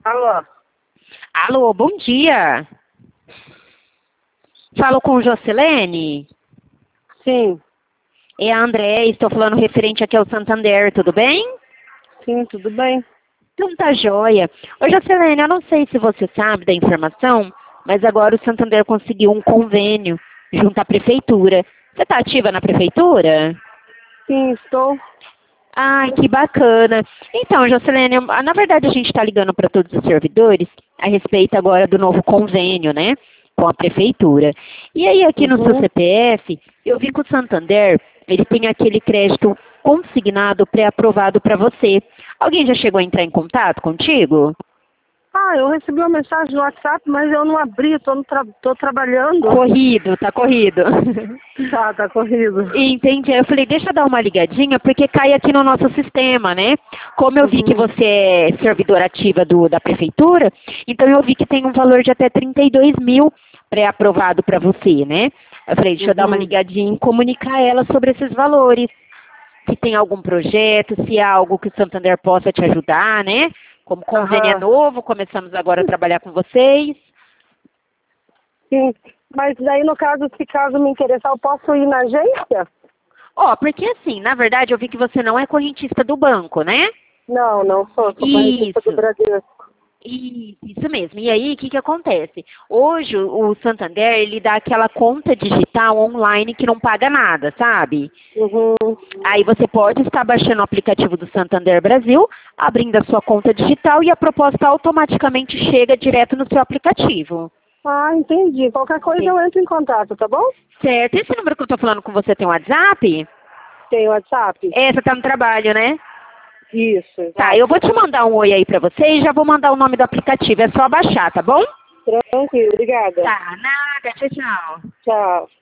Alô? Alô, bom dia. Falo com Jocilene? Sim. É a André, estou falando referente aqui ao Santander, tudo bem? Sim, tudo bem. Então tá joia. Ô Jocilene, eu não sei se você sabe da informação, mas agora o Santander conseguiu um convênio junto à prefeitura. Você está ativa na prefeitura? Sim, estou. Ai, que bacana. Então, Jocilene, na verdade a gente está ligando para todos os servidores a respeito agora do novo convênio, né, com a prefeitura. E aí aqui no seu CPF, eu vi que o Santander, ele tem aquele crédito consignado pré-aprovado para você. Alguém já chegou a entrar em contato contigo? Ah, eu recebi uma mensagem no WhatsApp, mas eu não abri, tô trabalhando. Corrido, tá corrido. Tá corrido. Entendi. Eu falei, deixa eu dar uma ligadinha, porque cai aqui no nosso sistema, né? Como eu vi que você é servidora ativa da prefeitura, então eu vi que tem um valor de até 32 mil pré-aprovado para você, né? Eu falei, deixa eu dar uma ligadinha e comunicar ela sobre esses valores. Se tem algum projeto, se há algo que o Santander possa te ajudar, né? Como convênio é novo, começamos agora a trabalhar com vocês. Sim, mas daí no caso, se caso me interessar, eu posso ir na agência? Porque assim, na verdade, eu vi que você não é correntista do banco, né? Não, não sou correntista do Bradesco. Isso mesmo. E aí, o que acontece? Hoje, o Santander, ele dá aquela conta digital online que não paga nada, sabe? Aí você pode estar baixando o aplicativo do Santander Brasil, abrindo a sua conta digital e a proposta automaticamente chega direto no seu aplicativo. Ah, entendi. Qualquer coisa eu entro em contato, tá bom? Certo. Esse número que eu tô falando com você tem WhatsApp? Tem WhatsApp? Você tá no trabalho, né? Isso, exato. Tá, eu vou te mandar um oi aí pra você e já vou mandar o nome do aplicativo. É só baixar, tá bom? Tranquilo, obrigada. Tá, nada. Tchau, tchau. Tchau.